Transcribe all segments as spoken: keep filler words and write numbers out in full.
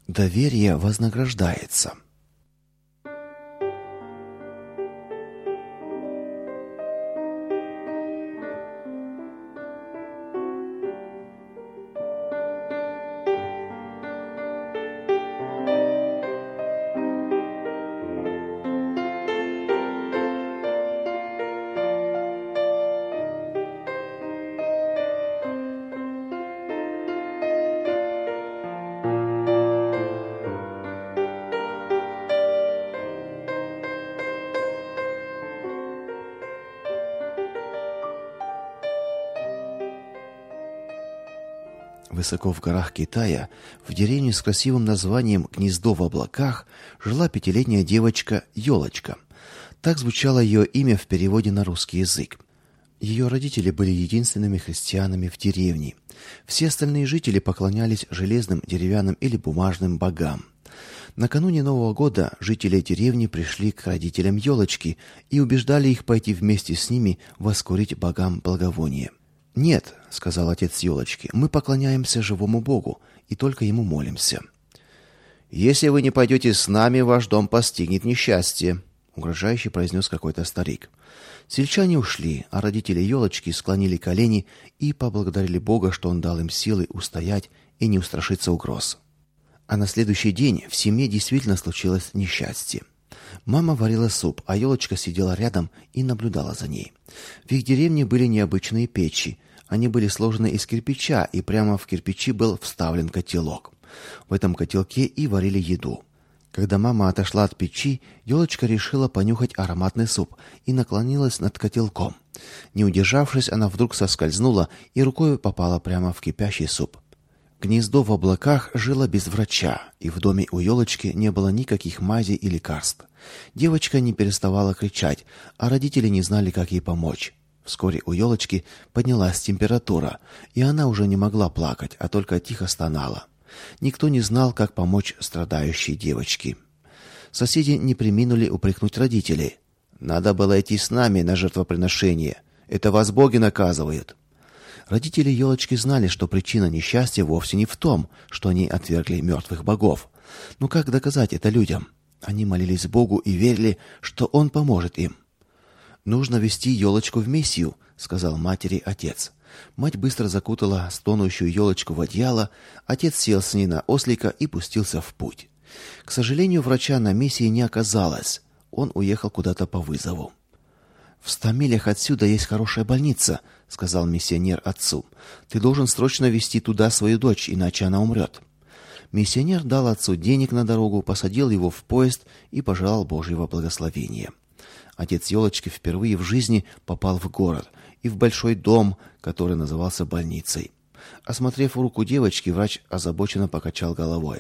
Доверие вознаграждается. Высоко в горах Китая, в деревне с красивым названием «Гнездо в облаках», жила пятилетняя девочка Ёлочка. Так звучало ее имя в переводе на русский язык. Ее родители были единственными христианами в деревне. Все остальные жители поклонялись железным, деревянным или бумажным богам. Накануне Нового года жители деревни пришли к родителям Ёлочки и убеждали их пойти вместе с ними воскурить богам благовоние. «Нет», — сказал отец Ёлочки, — «мы поклоняемся живому Богу и только ему молимся». «Если вы не пойдете с нами, ваш дом постигнет несчастье», — угрожающе произнес какой-то старик. Сельчане ушли, а родители Ёлочки склонили колени и поблагодарили Бога, что он дал им силы устоять и не устрашиться угроз. А на следующий день в семье действительно случилось несчастье. Мама варила суп, а Ёлочка сидела рядом и наблюдала за ней. В их деревне были необычные печи. Они были сложены из кирпича, и прямо в кирпичи был вставлен котелок. В этом котелке и варили еду. Когда мама отошла от печи, Ёлочка решила понюхать ароматный суп и наклонилась над котелком. Не удержавшись, она вдруг соскользнула и рукой попала прямо в кипящий суп. Гнездо в облаках жило без врача, и в доме у Ёлочки не было никаких мазей и лекарств. Девочка не переставала кричать, а родители не знали, как ей помочь. Вскоре у Ёлочки поднялась температура, и она уже не могла плакать, а только тихо стонала. Никто не знал, как помочь страдающей девочке. Соседи не преминули упрекнуть родителей. «Надо было идти с нами на жертвоприношение. Это вас боги наказывают». Родители Ёлочки знали, что причина несчастья вовсе не в том, что они отвергли мертвых богов. Но как доказать это людям? Они молились Богу и верили, что он поможет им. «Нужно вести Ёлочку в миссию», — сказал матери отец. Мать быстро закутала стонущую Ёлочку в одеяло, отец сел с ней на ослика и пустился в путь. К сожалению, врача на миссии не оказалось. Он уехал куда-то по вызову. «В ста милях отсюда есть хорошая больница», — сказал миссионер отцу. «Ты должен срочно везти туда свою дочь, иначе она умрет». Миссионер дал отцу денег на дорогу, посадил его в поезд и пожелал Божьего благословения. Отец Ёлочки впервые в жизни попал в город и в большой дом, который назывался больницей. Осмотрев руку девочки, врач озабоченно покачал головой.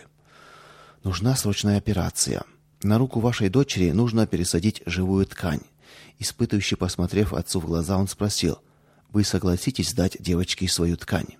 «Нужна срочная операция. На руку вашей дочери нужно пересадить живую ткань». Испытывающе посмотрев отцу в глаза, он спросил: «Вы согласитесь дать девочке свою ткань?»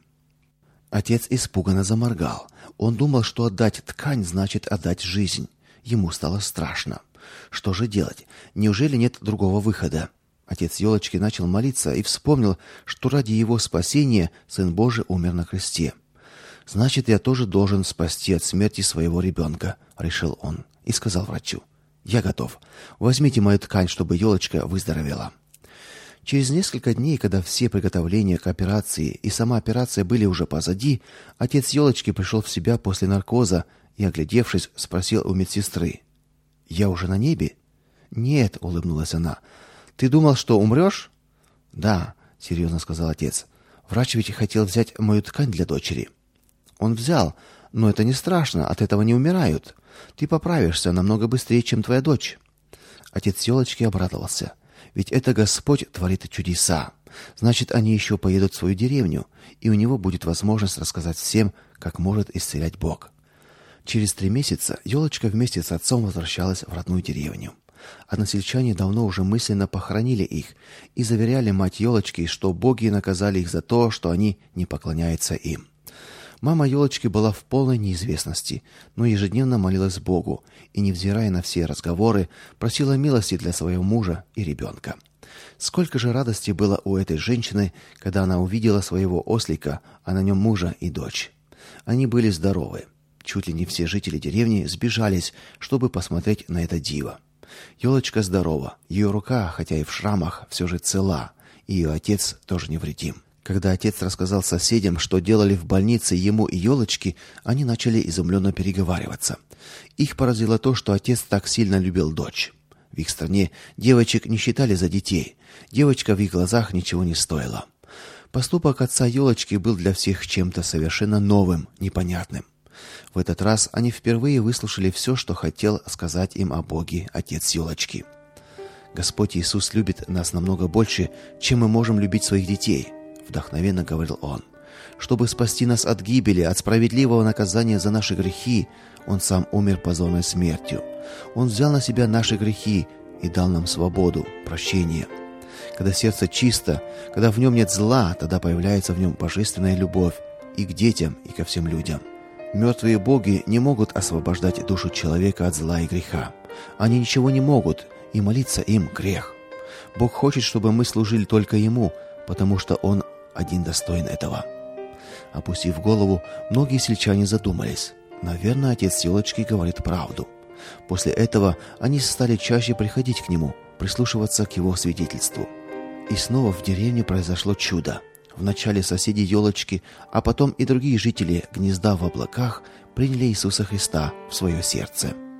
Отец испуганно заморгал. Он думал, что отдать ткань значит отдать жизнь. Ему стало страшно. Что же делать? Неужели нет другого выхода? Отец Ёлочки начал молиться и вспомнил, что ради его спасения Сын Божий умер на кресте. «Значит, я тоже должен спасти от смерти своего ребенка», — решил он и сказал врачу: «Я готов. Возьмите мою ткань, чтобы Ёлочка выздоровела». Через несколько дней, когда все приготовления к операции и сама операция были уже позади, отец Ёлочки пришел в себя после наркоза и, оглядевшись, спросил у медсестры: «Я уже на небе?» «Нет», — улыбнулась она. «Ты думал, что умрешь?» «Да», — серьезно сказал отец. «Врач ведь хотел взять мою ткань для дочери». «Он взял, но это не страшно, от этого не умирают. Ты поправишься намного быстрее, чем твоя дочь». Отец Ёлочки обрадовался. Ведь это Господь творит чудеса. Значит, они еще поедут в свою деревню, и у него будет возможность рассказать всем, как может исцелять Бог. Через три месяца Ёлочка вместе с отцом возвращалась в родную деревню. Односельчане давно уже мысленно похоронили их и заверяли мать Ёлочки, что боги наказали их за то, что они не поклоняются им. Мама Ёлочки была в полной неизвестности, но ежедневно молилась Богу и, невзирая на все разговоры, просила милости для своего мужа и ребенка. Сколько же радости было у этой женщины, когда она увидела своего ослика, а на нем мужа и дочь. Они были здоровы. чуть ли не все жители деревни сбежались, чтобы посмотреть на это диво. Ёлочка здорова, ее рука, хотя и в шрамах, все же цела, и ее отец тоже невредим. Когда отец рассказал соседям, что делали в больнице ему и Ёлочке, они начали изумленно переговариваться. Их поразило то, что отец так сильно любил дочь. В их стране девочек не считали за детей. Девочка в их глазах ничего не стоила. Поступок отца Ёлочки был для всех чем-то совершенно новым, непонятным. В этот раз они впервые выслушали все, что хотел сказать им о Боге отец Ёлочки. Господь Иисус любит нас намного больше, чем мы можем любить своих детей, вдохновенно говорил он. Чтобы спасти нас от гибели, от справедливого наказания за наши грехи, он сам умер позорной смертью. Он взял на себя наши грехи и дал нам свободу, прощение. Когда сердце чисто, когда в нем нет зла, тогда появляется в нем божественная любовь и к детям, и ко всем людям. Мертвые боги не могут освобождать душу человека от зла и греха. Они ничего не могут, и молиться им грех. Бог хочет, чтобы мы служили только ему, потому что он один достоин этого. Опустив голову, многие сельчане задумались. Наверное, отец Ёлочки говорит правду. После этого они стали чаще приходить к нему, прислушиваться к его свидетельству. И снова в деревне произошло чудо. Вначале соседи Ёлочки, а потом и другие жители гнезда в облаках приняли Иисуса Христа в свое сердце.